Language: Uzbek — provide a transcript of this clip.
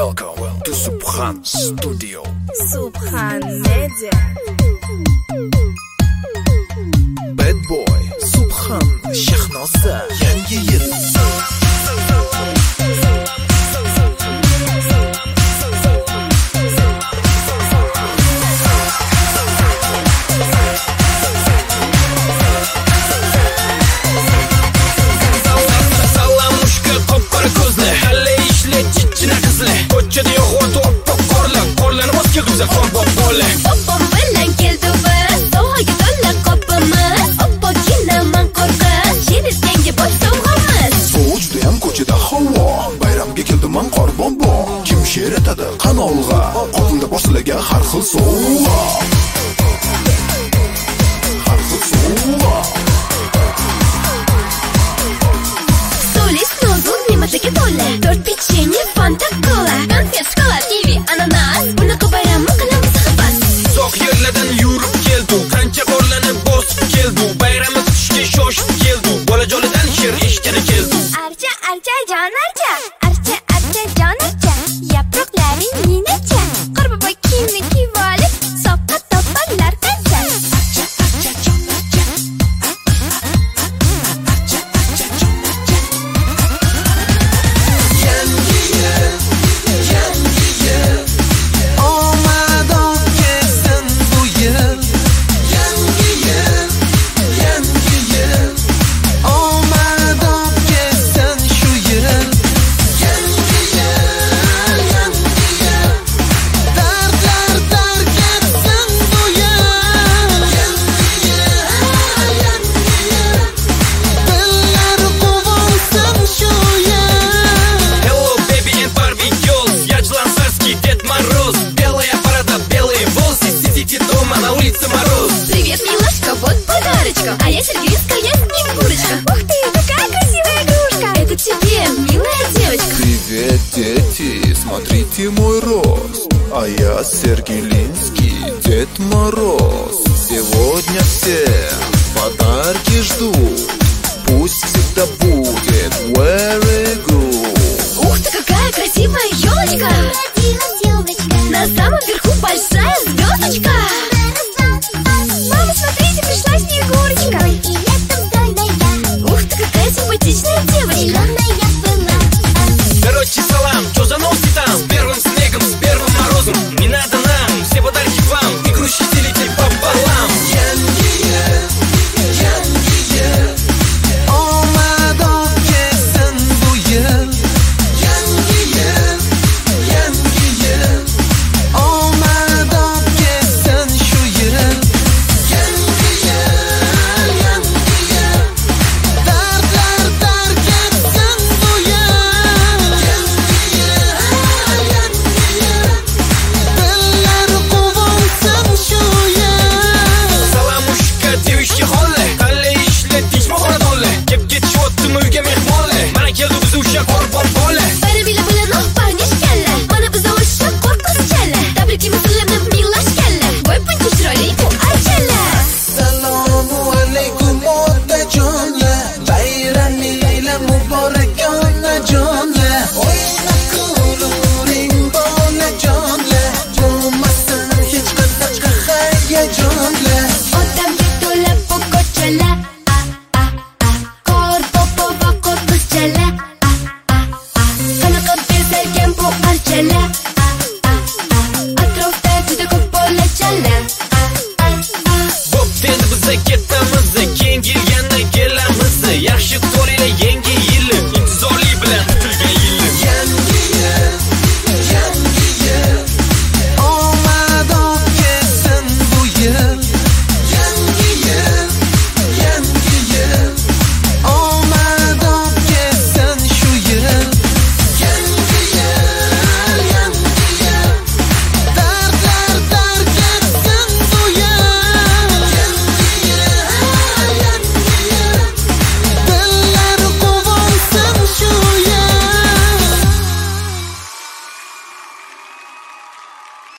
Welcome to Subhan Studio. Subhan Media. Bad Boy Subhan Shahnoza. Yangi yil. Ko'chada yo'q to'p qorlar, qorlarni bosga g'izza qo'rboq bo'la. Oppom bilan keldi biz, so'g'aga to'la qopimiz. Oppoginaman qo'rqiz, sheritganga bosh sovg'amiz. Sovuq judayam ko'chada havo, bayramga keldim men qorbombo. Kim she'r etadi qanolg'a, qotilda boshlaga har xil sovg'a. Har xil sovg'a. Solis nozul nimaga to'la, 4 pechenye, fanta, kola, konfet, shokolad, kivi, ananas. Bunaqa bayramni qilamiz xibas. Uzoq yerlardan yurib keldi, qancha qorlarni bosib keldi. Bayramni kutishga shoshib keldi, bolajondan she'r eshitgani keldi. Archa, archa, jon archa, archa, archa, jon archa. Yaproqlaring ninacha, qorbobo kiyimni kiyib olib, soqqa to'pollar qancha. Archa, archa, jon archa. Archa, archa, jon archa. Yangi yil, omad olib kelsin bu yil. Yangi yil, omad olib kelsin shu yil. Yangi yil, dardlar tark etsin bu yil. Yangi yil, dillar quvonsin shu yil. Hello baby and Barbie girls, я Члансарский Дед Мороз. Белая борода, белые волосы, сидите дома, на улице мороз. Привет, милашка, вот подарочка. А я Сергеевская Снегурочка. Ух ты, какая красивая игрушка. Это тебе, милая девочка. Привет, дети, смотрите мой рост. А я Сергелинский Дед Мороз. Сегодня все подарки жду.